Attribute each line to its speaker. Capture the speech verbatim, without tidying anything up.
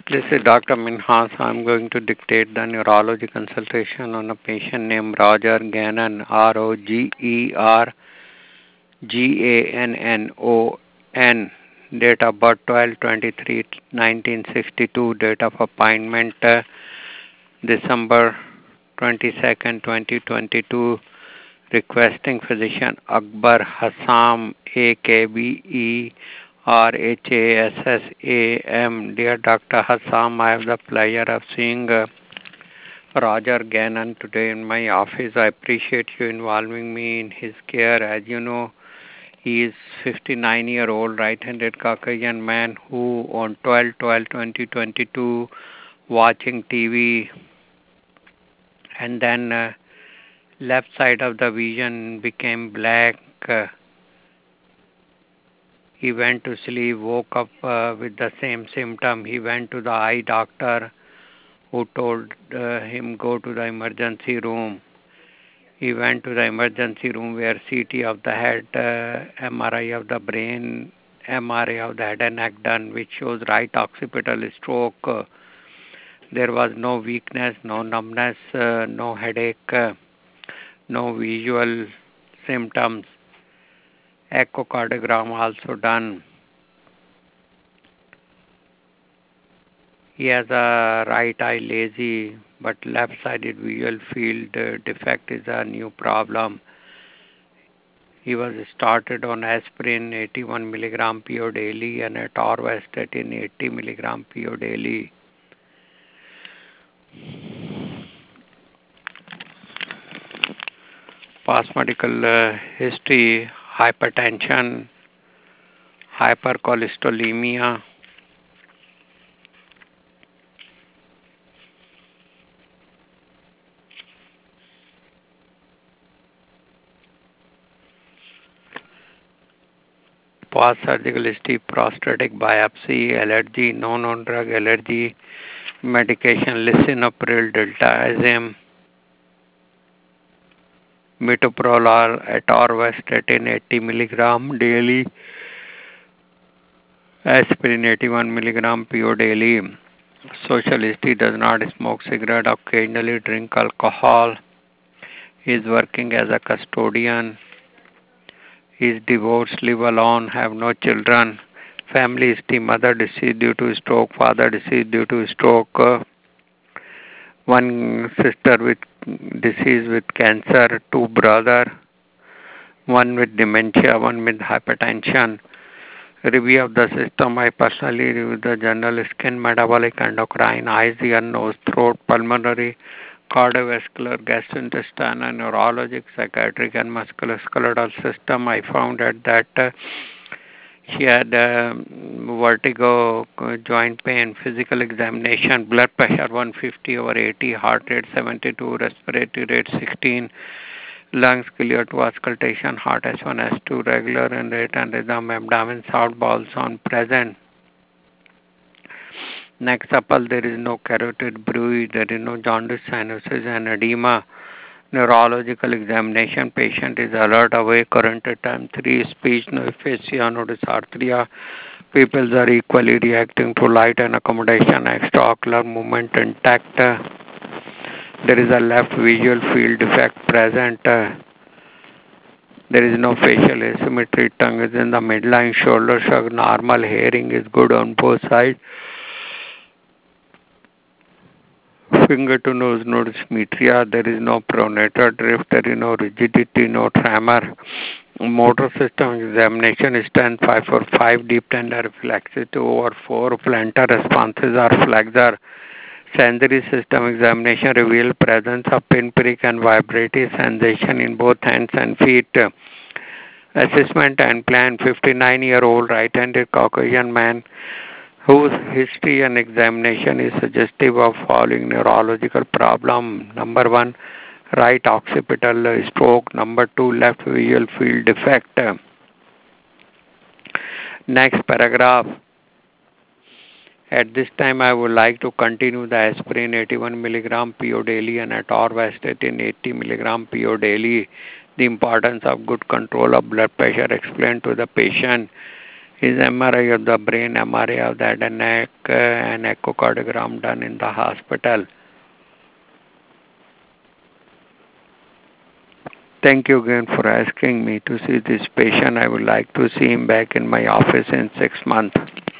Speaker 1: This is Doctor Minhas. I'm going to dictate the neurology consultation on a patient named Roger Gannon, R O G E R G A N N O N. Date of birth twelve twenty-three nineteen sixty-two. Date of appointment uh, December twenty-second, twenty twenty-two. Requesting physician Akbar Hassam, A K B E R H A S S A M. Dear Doctor Hassam, I have the pleasure of seeing uh, Roger Gannon today in my office. I appreciate you involving me in his care. As you know, he is fifty-nine-year-old right-handed Caucasian man who on twelve twelve twenty twenty-two watching T V and then uh, left side of the vision became black. Uh, he went to sleep, woke up uh, with the same symptom. He went to the eye doctor who told uh, him go to the emergency room. He went to the emergency room where C T of the head, uh, M R I of the brain, M R I of the head and neck done, which shows right occipital stroke. Uh, there was no weakness, no numbness, uh, no headache, uh, no visual symptoms. Echocardiogram also done. He has a right eye lazy, but left-sided visual field uh, defect is a new problem. He was started on aspirin eighty-one milligram P O daily and atorvastatin eighty milligram P O daily. Past medical uh, history, hypertension, hypercholesterolemia, past surgical history, prostatic biopsy, allergy, no non-drug allergy, medication, lisinopril, diltiazem, metoprolol, atorvastatin eighty milligram daily, aspirin eighty-one milligram P O daily. Social history, does not smoke cigarette, occasionally drink alcohol, is working as a custodian, is divorced, live alone, have no children. Family history, mother deceased due to stroke, father deceased due to stroke, uh, one sister with disease with cancer, two brother, one with dementia, one with hypertension. Review of the system, I personally review the general skin, metabolic, endocrine, eyes, ear, nose, throat, pulmonary, cardiovascular, gastrointestinal, neurologic, psychiatric, and musculoskeletal system. I found out that uh, she had uh, vertigo, uh, joint pain, physical examination, blood pressure one fifty over eighty, heart rate seventy-two, respiratory rate sixteen, lungs clear to auscultation, heart S one, S two, regular and rate and rhythm, abdomen sound, balls on present. Next supple, there is no carotid bruit, there is no jaundice, cyanosis and edema. Neurological examination, patient is alert, awake, current at time three, speech, no aphasia, no dysarthria. Pupils are equally reacting to light and accommodation, extraocular movement intact. There is a left visual field defect present. There is no facial asymmetry, tongue is in the midline, shoulder shrug, normal, hearing is good on both sides. Finger to nose, no dysmetria, there is no pronator drift, there is no rigidity, no tremor. Motor system examination is ten five for five, deep tender reflexes two over four, plantar responses are flexor. Sensory system examination reveal presence of pinprick and vibratory sensation in both hands and feet. Assessment and plan, fifty-nine-year-old right-handed Caucasian man whose history and examination is suggestive of following neurological problem. Number one, right occipital stroke. Number two, left visual field defect. Next paragraph. At this time, I would like to continue the aspirin eighty-one milligram P O daily and atorvastatin eighty milligram P O daily. The importance of good control of blood pressure explained to the patient. Is M R I of the brain, M R I of the head and neck, uh, and echocardiogram done in the hospital? Thank you again for asking me to see this patient. I would like to see him back in my office in six months.